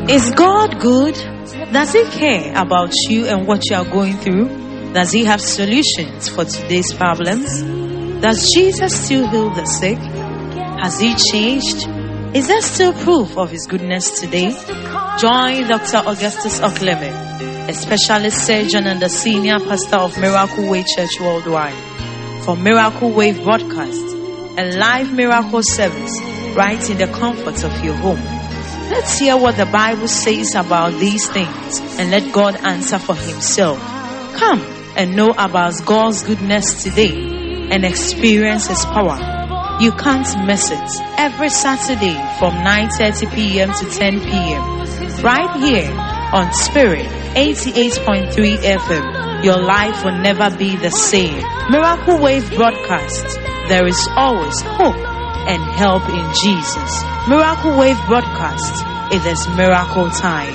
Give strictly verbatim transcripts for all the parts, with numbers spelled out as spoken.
Is God good? Does He care about you and what you are going through? Does He have solutions for today's problems? Does Jesus still heal the sick? Has He changed? Is there still proof of His goodness today? Join Doctor Augustus Okleme, a specialist surgeon and the senior pastor of Miracle Way Church Worldwide, for Miracle Wave broadcast, a live miracle service right in the comfort of your home. Let's hear what the Bible says about these things and let God answer for Himself. Come and know about God's goodness today and experience His power. You can't miss it. Every Saturday from nine thirty p.m. to ten p.m. right here on Spirit eighty-eight point three F M. Your life will never be the same. Miracle Wave broadcast. There is always hope and help in Jesus. Miracle Wave broadcast. It is miracle time.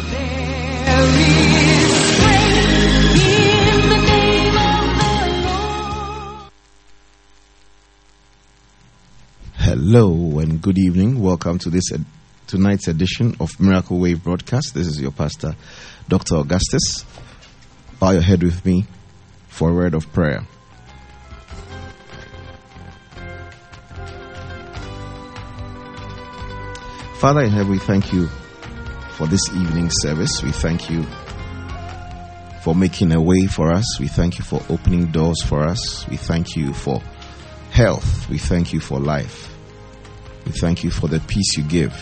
Hello and good evening. Welcome to this ed- tonight's edition of Miracle Wave broadcast. This is your pastor, Doctor Augustus. Bow your head with me for a word of prayer. Father in heaven, we thank you for this evening service. We thank you for making a way for us. We thank you for opening doors for us. We thank you for health. We thank you for life. We thank you for the peace you give.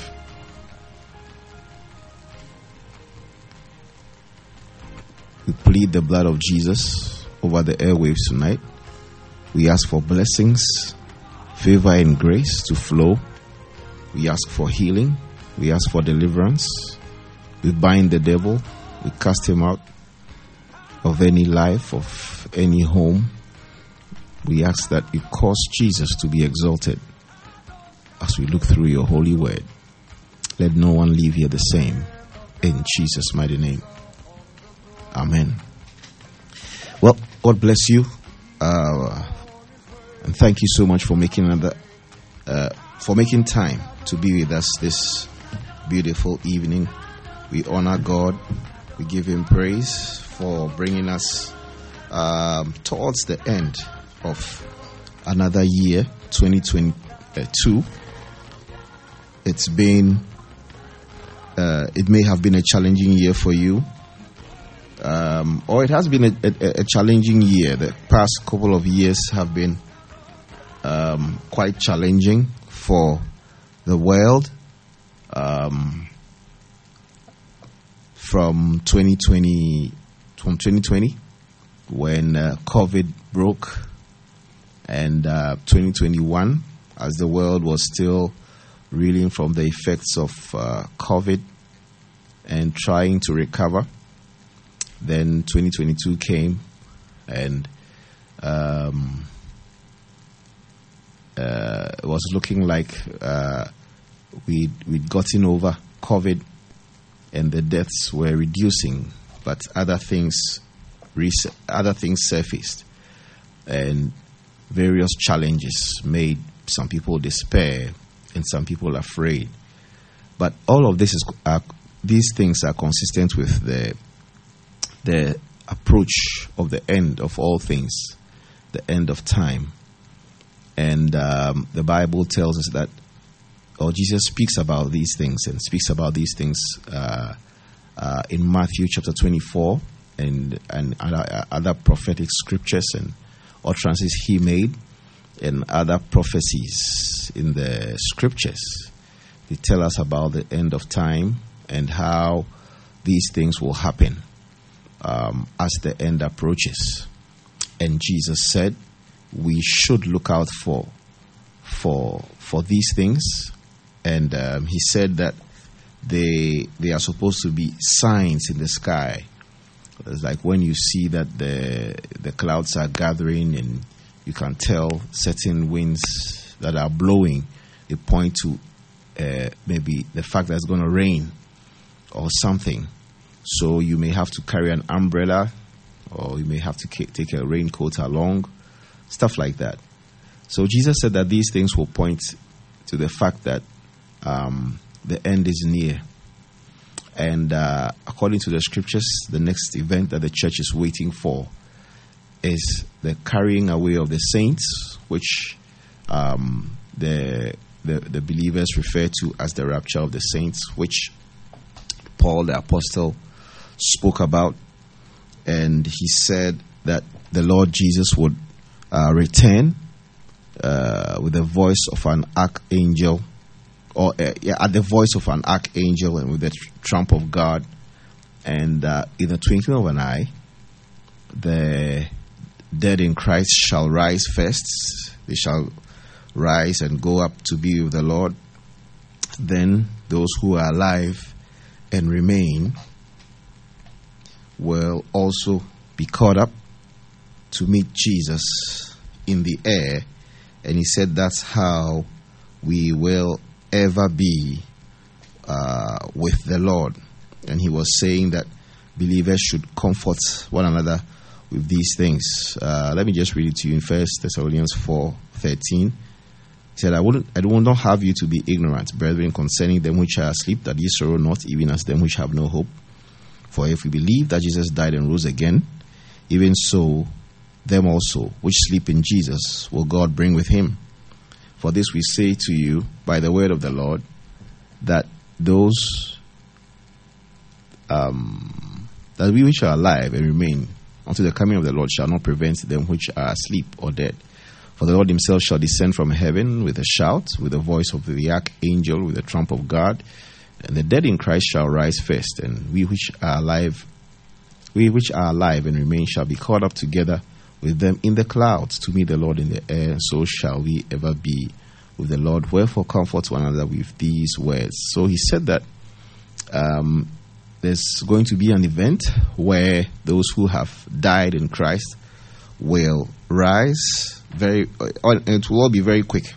We plead the blood of Jesus over the airwaves tonight. We ask for blessings, favor and grace to flow. We ask for healing. We ask for deliverance. We bind the devil. We cast him out of any life, of any home. We ask that you cause Jesus to be exalted as we look through your holy word. Let no one leave here the same. In Jesus' mighty name. Amen. Well, God bless you. Uh, and thank you so much for making another, uh, for making time to be with us this beautiful evening. We honor God. We give Him praise for bringing us um, towards the end of another year, twenty twenty-two. It's been, uh, it may have been a challenging year for you, um, or it has been a, a, a challenging year. The past couple of years have been um, quite challenging for the world. Um, from twenty twenty, from twenty twenty, when uh, COVID broke, and uh, twenty twenty-one, as the world was still reeling from the effects of uh, COVID and trying to recover. Then twenty twenty-two came, and um, uh, it was looking like uh, we we'd gotten over COVID, and the deaths were reducing, but other things, other things surfaced, and various challenges made some people despair and some people afraid. But all of this is, uh, these things are consistent with the the approach of the end of all things, the end of time, and um, the Bible tells us that. Or Jesus speaks about these things and speaks about these things uh, uh, in Matthew chapter twenty-four and and other, other prophetic scriptures and utterances He made and other prophecies in the scriptures. They tell us about the end of time and how these things will happen um, as the end approaches. And Jesus said we should look out for for for these things. And um, He said that they they are supposed to be signs in the sky. It's like when you see that the the clouds are gathering and you can tell certain winds that are blowing, they point to uh, maybe the fact that it's going to rain or something. So you may have to carry an umbrella, or you may have to take a raincoat along, stuff like that. So Jesus said that these things will point to the fact that um, the end is near. And uh, according to the scriptures, the next event that the church is waiting for is the carrying away of the saints, which um, the, the the believers refer to as the rapture of the saints, which Paul the apostle spoke about. And he said that the Lord Jesus would uh, return uh, with the voice of an archangel, or uh, yeah, at the voice of an archangel, and with the tr- trump of God. And uh, in the twinkling of an eye, the dead in Christ shall rise first. They shall rise and go up to be with the Lord. Then those who are alive and remain will also be caught up to meet Jesus in the air. And he said that's how we will ever be uh, with the Lord. And he was saying that believers should comfort one another with these things. Uh, let me just read it to you in First Thessalonians four thirteen. He said, I wouldn't, I will not have you to be ignorant, brethren, concerning them which are asleep, that ye sorrow not, even as them which have no hope. For if we believe that Jesus died and rose again, even so them also which sleep in Jesus will God bring with him. For this we say to you by the word of the Lord, that those um, that we which are alive and remain until the coming of the Lord shall not prevent them which are asleep or dead. For the Lord himself shall descend from heaven with a shout, with the voice of the archangel, with the trump of God, and the dead in Christ shall rise first, and we which are alive, we which are alive and remain shall be caught up together with them in the clouds to meet the Lord in the air, and so shall we ever be with the Lord. Wherefore comfort one another with these words. So he said that um, there's going to be an event where those who have died in Christ will rise very, it will all be very quick,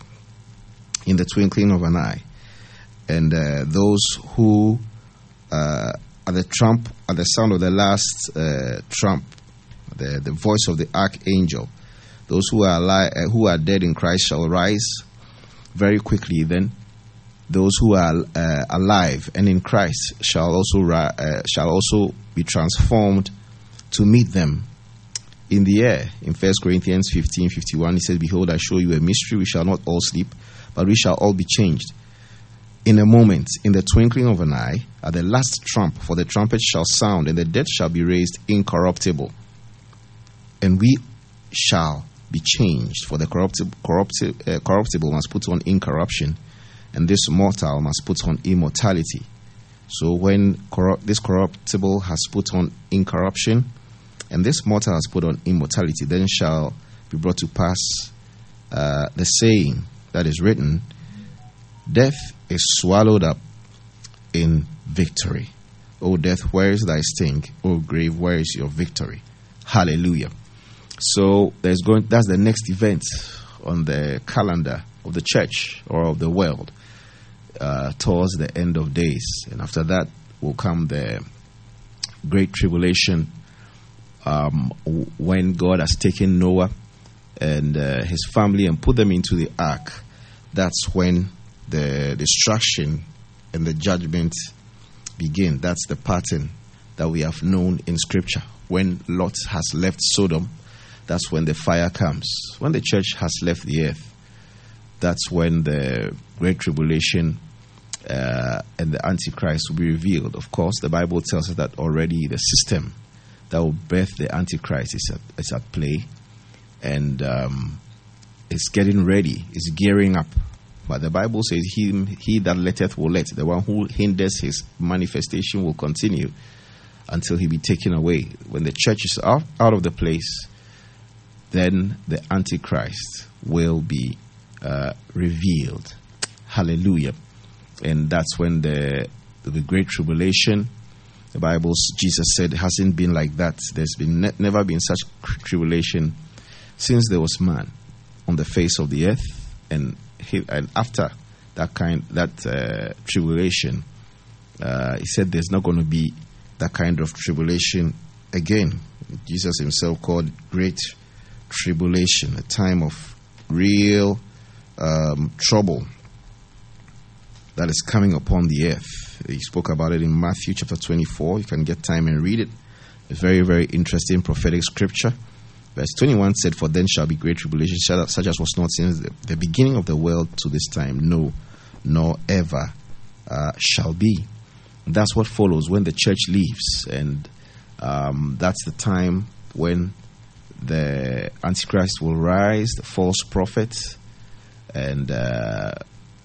in the twinkling of an eye. And uh, those who uh, at the trump, at the sound of the last uh, trump, the the voice of the archangel, those who are alive, uh, who are dead in Christ shall rise very quickly. Then those who are uh, alive and in Christ shall also ri- uh, shall also be transformed to meet them in the air. In First Corinthians fifteen fifty-one, he says, "Behold, I show you a mystery: we shall not all sleep, but we shall all be changed in a moment, in the twinkling of an eye, at the last trump. For the trumpet shall sound, and the dead shall be raised incorruptible, and we shall be changed. For the corruptible, corruptible, uh, corruptible must put on incorruption, and this mortal must put on immortality." So when corrupt, this corruptible has put on incorruption, and this mortal has put on immortality, then shall be brought to pass uh, the saying that is written, "Death is swallowed up in victory. O death, where is thy sting? O grave, where is your victory?" Hallelujah. So there's going. That's the next event on the calendar of the church or of the world uh, towards the end of days, and after that will come the great tribulation, um, when God has taken Noah and uh, his family and put them into the ark. That's when the destruction and the judgment begin. That's the pattern that we have known in Scripture. When Lot has left Sodom, that's when the fire comes. When the church has left the earth, that's when the great tribulation uh, and the Antichrist will be revealed. Of course, the Bible tells us that already the system that will birth the Antichrist is at, is at play, and um, it's getting ready, it's gearing up. But the Bible says, he, he that letteth will let. The one who hinders his manifestation will continue until he be taken away. When the church is out, out of the place, then the Antichrist will be uh, revealed. Hallelujah. And that's when the, the great tribulation, the Bible, Jesus said, hasn't been like that. There's been ne- never been such tribulation since there was man on the face of the earth. And He, and after that kind that uh, tribulation, uh, he said there's not going to be that kind of tribulation again. Jesus himself called great tribulation, a time of real um, trouble. that is coming upon the earth. He spoke about it in Matthew chapter twenty-four. You can get time and read it. It's very, very interesting prophetic scripture. Verse twenty-one said, "For then shall be great tribulation, such as was not since the, the beginning of the world to this time, no, nor ever uh, shall be." That's what follows when the church leaves, and um, that's the time when the Antichrist will rise, the false prophet, and uh,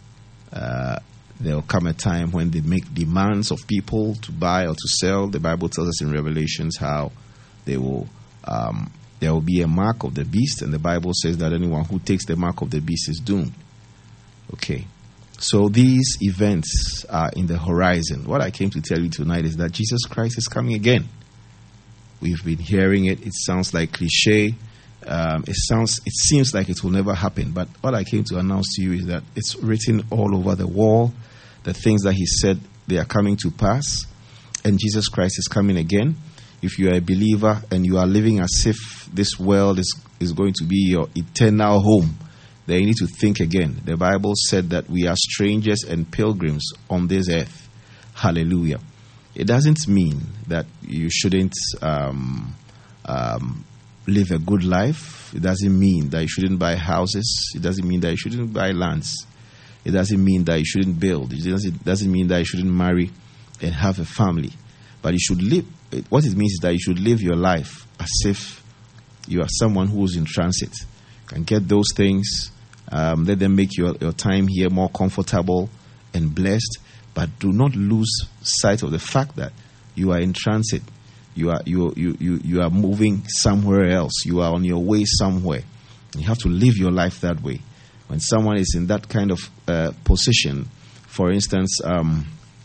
uh, there will come a time when they make demands of people to buy or to sell. The Bible tells us in Revelations how they will. Um, There will be a mark of the beast, and the Bible says that anyone who takes the mark of the beast is doomed. Okay. So these events are in the horizon. What I came to tell you tonight is that Jesus Christ is coming again. We've been hearing it. It sounds like cliche. Um, it sounds. It seems like it will never happen. But what I came to announce to you is that it's written all over the wall. The things that he said, they are coming to pass. And Jesus Christ is coming again. If you are a believer and you are living as if this world is, is going to be your eternal home, then you need to think again. The Bible said that we are strangers and pilgrims on this earth. Hallelujah. It doesn't mean that you shouldn't um, um, live a good life. It doesn't mean that you shouldn't buy houses. It doesn't mean that you shouldn't buy lands. It doesn't mean that you shouldn't build. It doesn't, it doesn't mean that you shouldn't marry and have a family. But you should live. What it means is that you should live your life as if you are someone who is in transit. You can get those things. Um, let them make your, your time here more comfortable and blessed. But do not lose sight of the fact that you are in transit. You are you you you, you are moving somewhere else. You are on your way somewhere. You have to live your life that way. When someone is in that kind of uh, position, for instance, um,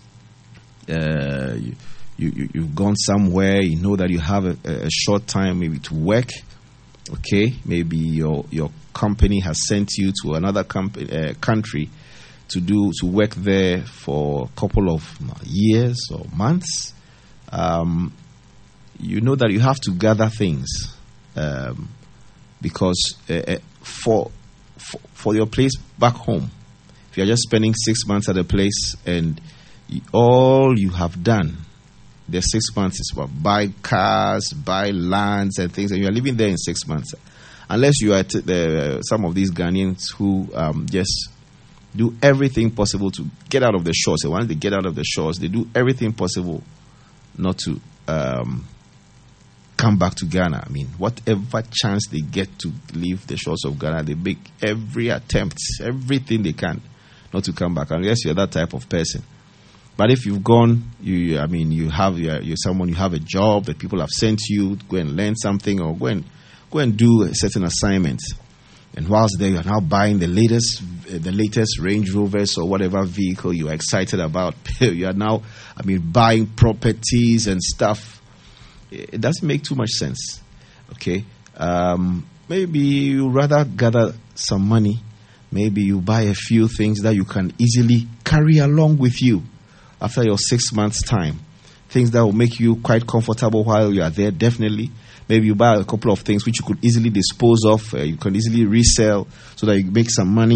uh, you, You, you, you've gone somewhere, you know that you have a, a short time maybe to work, okay? Maybe your your company has sent you to another company, uh, country to do to work there for a couple of years or months. Um, you know that you have to gather things um, because uh, for, for for your place back home, if you're just spending six months at a place and all you have done the six months is about buy cars, buy lands and things, and you are living there in six months. Unless you are t- the, some of these Ghanaians who um, just do everything possible to get out of the shores. And once they get out of the shores, they do everything possible not to um, come back to Ghana. I mean, whatever chance they get to leave the shores of Ghana, they make every attempt, everything they can not to come back, unless you're that type of person. But if you've gone, you, I mean, you have you're, you're someone, you have a job that people have sent you to go and learn something or go and go and do a certain assignment. And whilst there, you are now buying the latest, the latest Range Rovers or whatever vehicle you are excited about. You are now, I mean, buying properties and stuff. It doesn't make too much sense. Okay, um, maybe you rather gather some money. Maybe you buy a few things that you can easily carry along with you after your six months' time. Things that will make you quite comfortable while you are there, definitely. Maybe you buy a couple of things which you could easily dispose of. Uh, you can easily resell so that you make some money.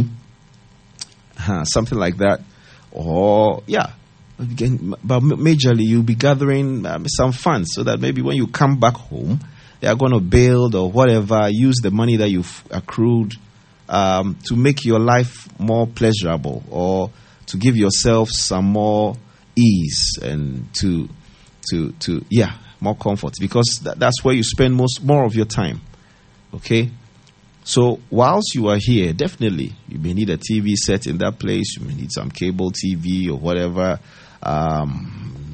Uh, something like that. Or, yeah. Again, but majorly, you'll be gathering um, some funds so that maybe when you come back home, they are going to build or whatever, use the money that you've accrued um, to make your life more pleasurable or to give yourself some more ease and to, to, to, yeah, more comfort, because that, that's where you spend most more of your time. Okay, so whilst you are here, definitely you may need a T V set in that place. You may need some cable T V or whatever. Um,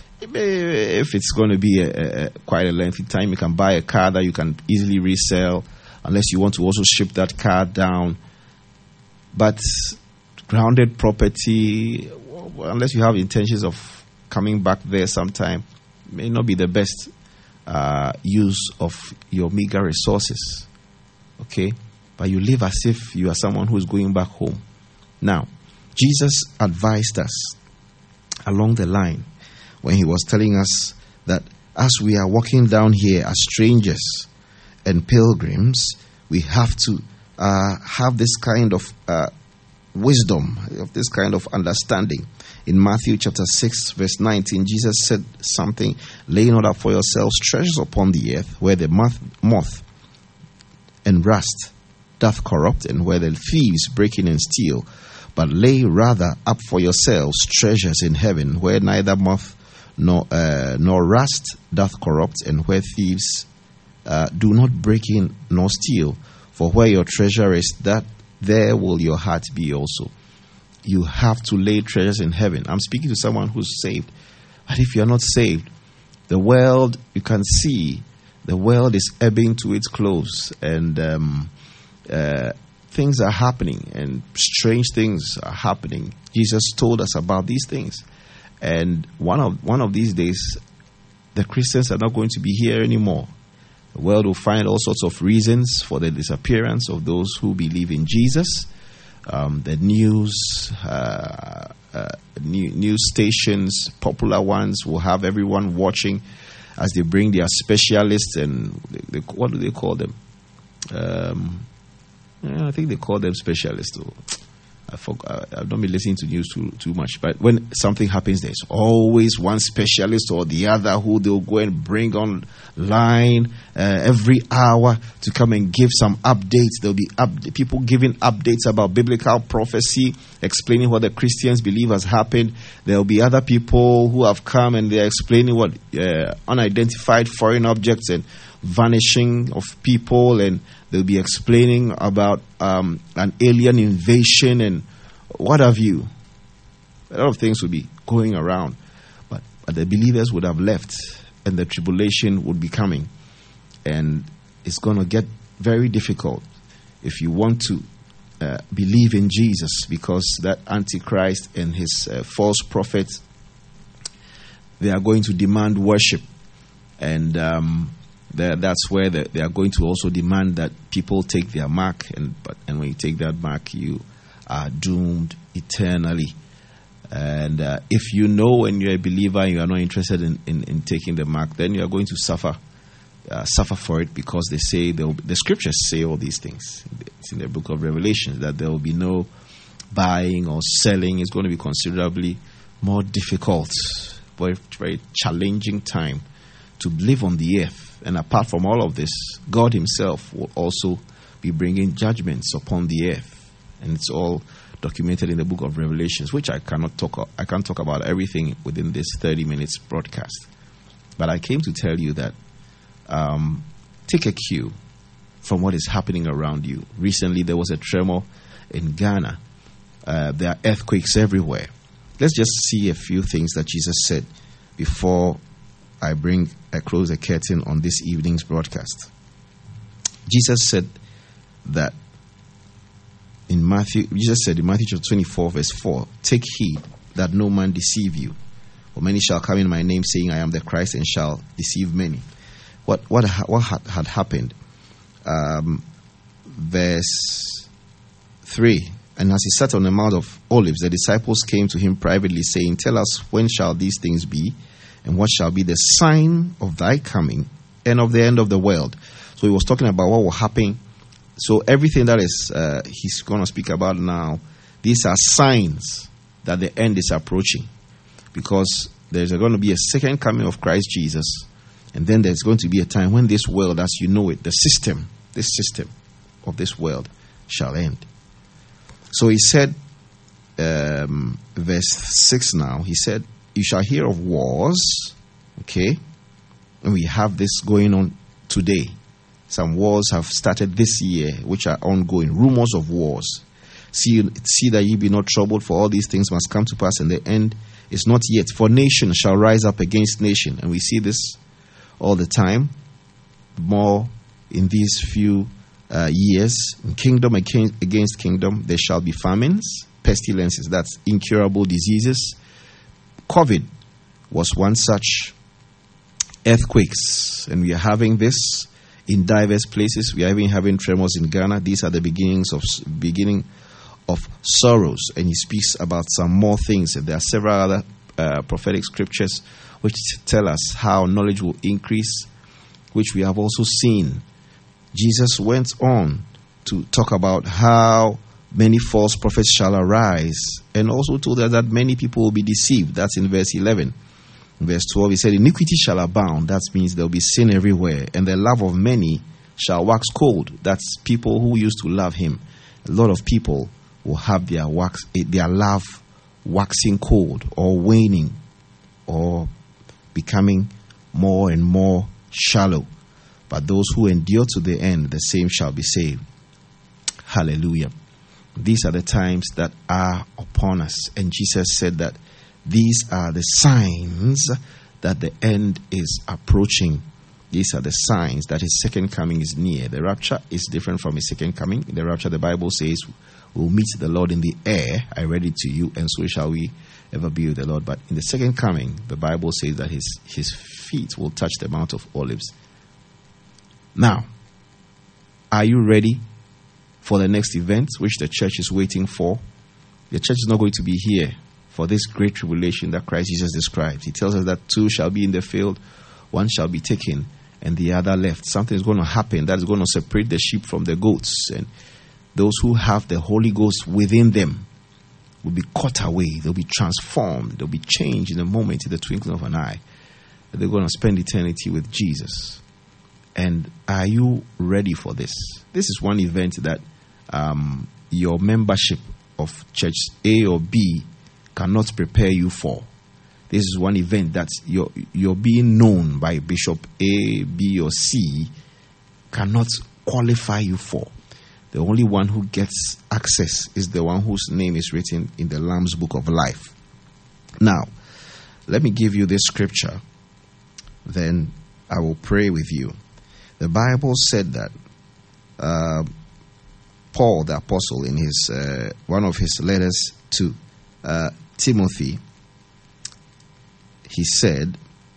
if it's going to be a, a, quite a lengthy time, you can buy a car that you can easily resell, unless you want to also ship that car down. But grounded property, unless you have intentions of coming back there sometime, may not be the best uh, use of your meager resources. Okay? But you live as if you are someone who is going back home. Now, Jesus advised us along the line when he was telling us that as we are walking down here as strangers and pilgrims, we have to uh, have this kind of uh, wisdom, of this kind of understanding. In Matthew chapter six, verse nineteen, Jesus said something, lay not up for yourselves treasures upon the earth, where the moth, moth and rust doth corrupt, and where the thieves break in and steal. But lay rather up for yourselves treasures in heaven, where neither moth nor uh, nor rust doth corrupt, and where thieves uh, do not break in nor steal. For where your treasure is, that there will your heart be also. You have to lay treasures in heaven. I'm speaking to someone who's saved. But if you're not saved, the world, you can see, the world is ebbing to its close, and um, uh, things are happening, and strange things are happening. Jesus told us about these things. And one of one of these days, the Christians are not going to be here anymore. The world will find all sorts of reasons for the disappearance of those who believe in Jesus. Um, the news, uh, uh, new, news stations, popular ones, will have everyone watching as they bring their specialists and they, they, what do they call them? Um, yeah, I think they call them specialists. Too. I forgot, I've not been listening to news too too much, but when something happens, there's always one specialist or the other who they'll go and bring online uh, every hour to come and give some updates. There'll be up, people giving updates about biblical prophecy, explaining what the Christians believe has happened. There'll be other people who have come and they're explaining what uh, unidentified foreign objects and vanishing of people, and they'll be explaining about um, an alien invasion and what have you. A lot of things will be going around, but, but the believers would have left, and the tribulation would be coming, and it's going to get very difficult if you want to uh, believe in Jesus, because that Antichrist and his uh, false prophets, they are going to demand worship, and um, that's where the, they are going to also demand that people take their mark, and but and when you take that mark, you are doomed eternally. And uh, if you know when you're a believer and you are not interested in, in, in taking the mark, then you are going to suffer uh, suffer for it, because they say be, the scriptures say all these things. It's in the book of Revelation that there will be no buying or selling. It's going to be considerably more difficult, very very challenging time to live on the earth. And apart from all of this, God himself will also be bringing judgments upon the earth. And it's all documented in the book of Revelations, which I cannot talk I can't talk about everything within this thirty minutes broadcast. But I came to tell you that um, take a cue from what is happening around you. Recently, there was a tremor in Ghana. Uh, there are earthquakes everywhere. Let's just see a few things that Jesus said before I bring a close a curtain on this evening's broadcast. Jesus said that in Matthew, Jesus said in Matthew chapter twenty-four, verse four, take heed that no man deceive you. For many shall come in my name, saying, I am the Christ, and shall deceive many. What what what had, had happened? Um, verse three. And as he sat on the Mount of Olives, the disciples came to him privately, saying, tell us, when shall these things be? And what shall be the sign of thy coming and of the end of the world? So he was talking about what will happen. So everything that is uh, he's going to speak about now, these are signs that the end is approaching. Because there's going to be a second coming of Christ Jesus. And then there's going to be a time when this world, as you know it, the system, this system of this world shall end. So he said, um, verse six now, he said, you shall hear of wars, okay? And we have this going on today. Some wars have started this year, which are ongoing. Rumors of wars. See, see that ye be not troubled, for all these things must come to pass, and the end is not yet. For nation shall rise up against nation. And we see this all the time. More in these few uh, years. Kingdom against kingdom. There shall be famines, pestilences, that's incurable diseases. COVID was one such. Earthquakes, and we are having this in diverse places. We are even having tremors in Ghana. These are the beginnings of beginning of sorrows, and he speaks about some more things. And there are several other uh, prophetic scriptures which tell us how knowledge will increase, which we have also seen. Jesus went on to talk about how many false prophets shall arise, and also told us that many people will be deceived. That's in verse eleven. In verse twelve, he said, iniquity shall abound. That means there will be sin everywhere, and the love of many shall wax cold. That's people who used to love him. A lot of people will have their wax, their love waxing cold, or waning, or becoming more and more shallow. But those who endure to the end, the same shall be saved. Hallelujah. These are the times that are upon us. And Jesus said that these are the signs that the end is approaching. These are the signs that his second coming is near. The rapture is different from his second coming. In the rapture, the Bible says, we'll meet the Lord in the air. I read it to you, and so shall we ever be with the Lord. But in the second coming, the Bible says that his, his feet will touch the Mount of Olives. Now, are you ready for the next event which the church is waiting for? The church is not going to be here for this great tribulation that Christ Jesus describes. He tells us that two shall be in the field, one shall be taken, and the other left. Something is going to happen that is going to separate the sheep from the goats. And those who have the Holy Ghost within them will be caught away. They'll be transformed. They'll be changed in a moment, in the twinkling of an eye. They're going to spend eternity with Jesus. And are you ready for this? This is one event that um, your membership of church A or B cannot prepare you for. This is one event that you're, you're being known by Bishop A, B, or C cannot qualify you for. The only one who gets access is the one whose name is written in the Lamb's Book of Life. Now, let me give you this scripture. Then I will pray with you. The Bible said that uh, Paul, the apostle, in his uh, one of his letters to uh, Timothy, he said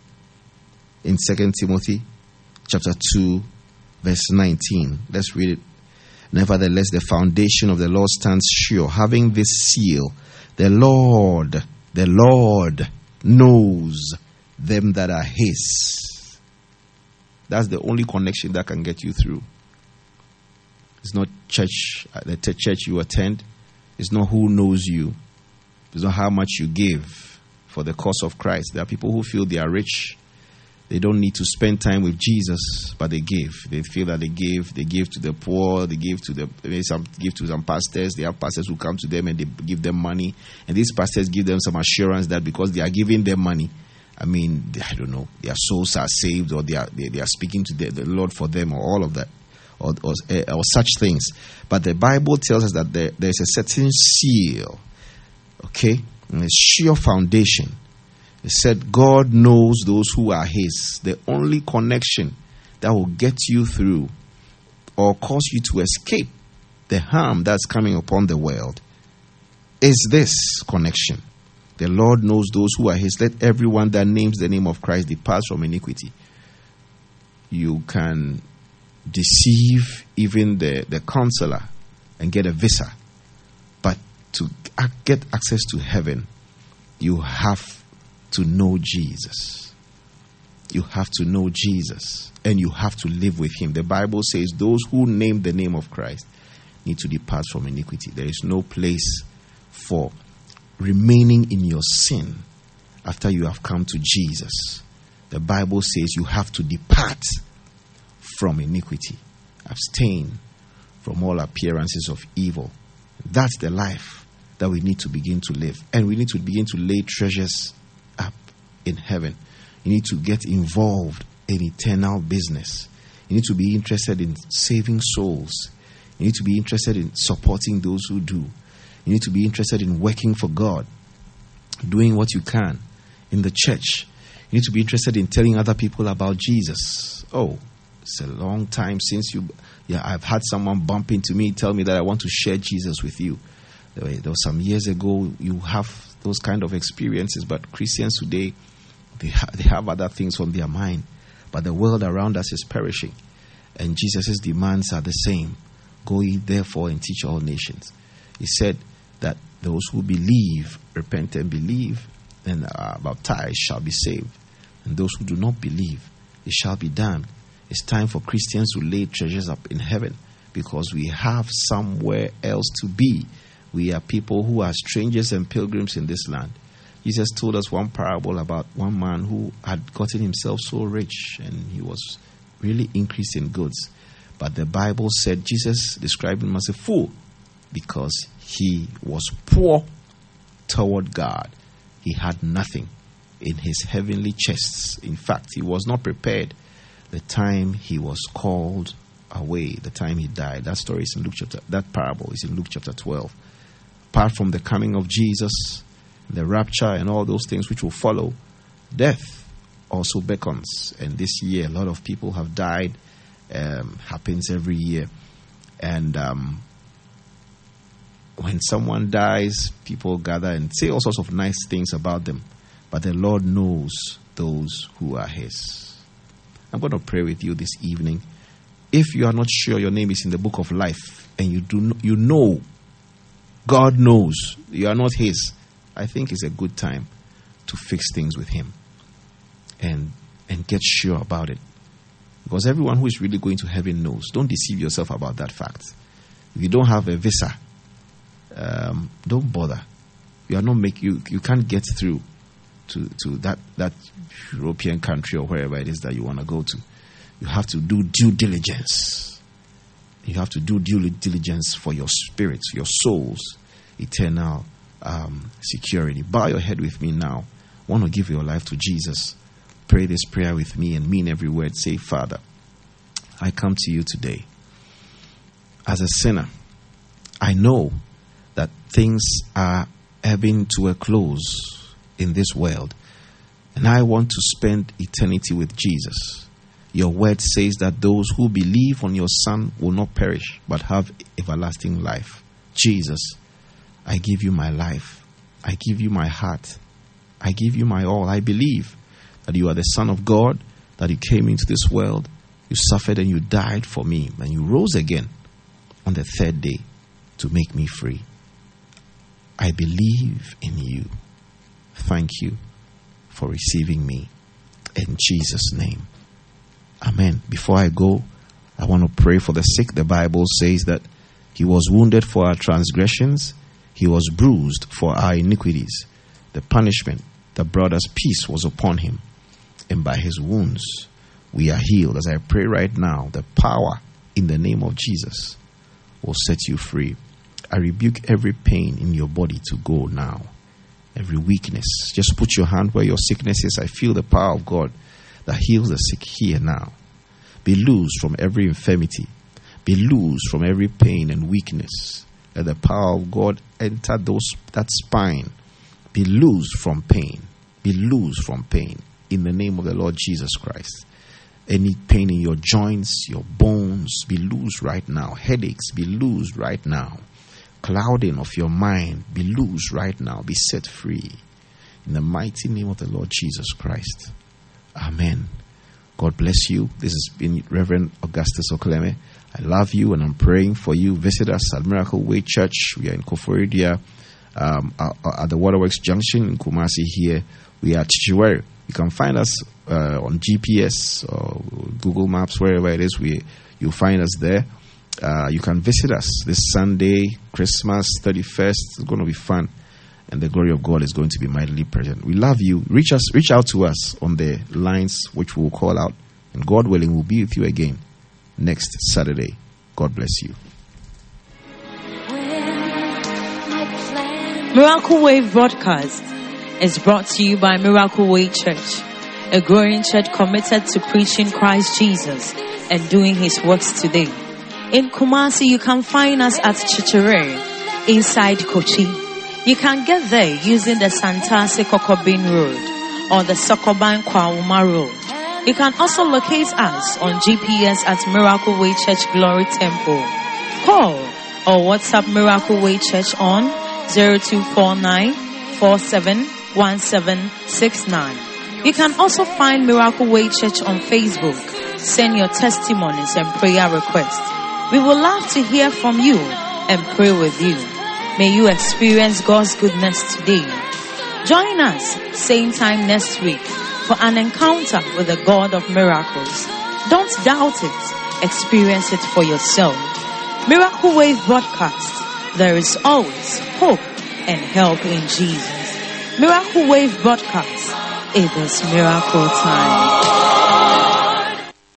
in Second Timothy chapter two, verse nineteen. Let's read it. Nevertheless, the foundation of the Lord stands sure, having this seal: the Lord, the Lord knows them that are his. That's the only connection that can get you through. It's not church, the church you attend. It's not who knows you. It's not how much you give for the cause of Christ. There are people who feel they are rich. They don't need to spend time with Jesus, but they give. They feel that they give. They give to the poor. They give to the they some give to some pastors. They have pastors who come to them and they give them money. And these pastors give them some assurance that because they are giving them money, I mean, I don't know, their souls are saved, or they are they, they are speaking to the, the Lord for them, or all of that, or, or or such things. But the Bible tells us that there, there is a certain seal, okay, and a sure foundation. It said God knows those who are his. The only connection that will get you through or cause you to escape the harm that's coming upon the world is this connection. The Lord knows those who are his. Let everyone that names the name of Christ depart from iniquity. You can deceive even the, the counselor and get a visa. But to get access to heaven, you have to know Jesus. You have to know Jesus. And you have to live with him. The Bible says those who name the name of Christ need to depart from iniquity. There is no place for remaining in your sin after you have come to Jesus. The Bible says you have to depart from iniquity. Abstain from all appearances of evil. That's the life that we need to begin to live. And we need to begin to lay treasures up in heaven. You need to get involved in eternal business. You need to be interested in saving souls. You need to be interested in supporting those who do. You need to be interested in working for God, doing what you can in the church. You need to be interested in telling other people about Jesus. Oh, it's a long time since you, yeah, I've had someone bump into me, tell me that I want to share Jesus with you. There was some years ago, you have those kind of experiences, but Christians today, they, ha- they have other things on their mind. But the world around us is perishing. And Jesus' demands are the same. Go ye therefore and teach all nations. He said that those who believe, repent and believe, and are baptized shall be saved. And those who do not believe, they shall be damned. It's time for Christians to lay treasures up in heaven, because we have somewhere else to be. We are people who are strangers and pilgrims in this land. Jesus told us one parable about one man who had gotten himself so rich and he was really increased in goods. But the Bible said Jesus described him as a fool because he was poor toward God. He had nothing in his heavenly chests. In fact, he was not prepared the time he was called away, the time he died. That story is in Luke chapter, that parable is in Luke chapter twelve. Apart from the coming of Jesus, the rapture and all those things which will follow, death also beckons. And this year, a lot of people have died. Um, happens every year. And um, when someone dies, people gather and say all sorts of nice things about them. But the Lord knows those who are his. I'm going to pray with you this evening. If you are not sure your name is in the book of life and you do know, you know God knows you are not his, I think it's a good time to fix things with him and and get sure about it. Because everyone who is really going to heaven knows. Don't deceive yourself about that fact. If you don't have a visa, um, don't bother. You are not make you you can't get through to, to that, that European country or wherever it is that you want to go to. You have to do due diligence. You have to do due diligence for your spirits, your souls, eternal um, security. Bow your head with me now. Want to give your life to Jesus. Pray this prayer with me and mean every word. Say, Father, I come to you today as a sinner. I know that things are ebbing to a close in this world, and I want to spend eternity with Jesus. Your word says that those who believe on your Son will not perish but have everlasting life. Jesus, I give you my life. I give you my heart. I give you my all. I believe that you are the Son of God, that you came into this world, you suffered and you died for me, and you rose again on the third day to make me free. I believe in you. Thank you for receiving me. In Jesus' name. Amen. Before I go, I want to pray for the sick. The Bible says that he was wounded for our transgressions, he was bruised for our iniquities. The punishment that brought us peace was upon him, and by his wounds we are healed. As I pray right now, the power in the name of Jesus will set you free. I rebuke every pain in your body to go now. Every weakness. Just put your hand where your sickness is. I feel the power of God that heals the sick here now. Be loosed from every infirmity. Be loosed from every pain and weakness. Let the power of God enter those that spine. Be loosed from pain. Be loosed from pain. In the name of the Lord Jesus Christ. Any pain in your joints, your bones, be loosed right now. Headaches, be loosed right now. Clouding of your mind, be loosed right now. Be set free. In the mighty name of the Lord Jesus Christ. Amen. God bless you. This has been Reverend Augustus Okleme. I love you and I'm praying for you. Visit us at Miracle Way Church. We are in Koforidua, um, at the Waterworks Junction in Kumasi here. We are Chichiwere. You can find us uh, on G P S or Google Maps, wherever it is. We you'll find us there. Uh, you can visit us this Sunday, Christmas thirty-first. It's going to be fun, and the glory of God is going to be mightily present. We love you. Reach us, reach out to us on the lines which we will call out, and God willing, we'll be with you again next Saturday. God bless you. Miracle Wave broadcast is brought to you by Miracle Way Church, a growing church committed to preaching Christ Jesus and doing his works today. In Kumasi, you can find us at Chichirere, inside Kochi. You can get there using the Santase Kokobin Road or the Sokoban Kwauma Road. You can also locate us on G P S at Miracle Way Church Glory Temple. Call or WhatsApp Miracle Way Church on zero two four nine four seven one seven six nine. You can also find Miracle Way Church on Facebook. Send your testimonies and prayer requests. We would love to hear from you and pray with you. May you experience God's goodness today. Join us same time next week for an encounter with the God of miracles. Don't doubt it. Experience it for yourself. Miracle Wave Broadcast. There is always hope and help in Jesus. Miracle Wave Broadcast. It is miracle time.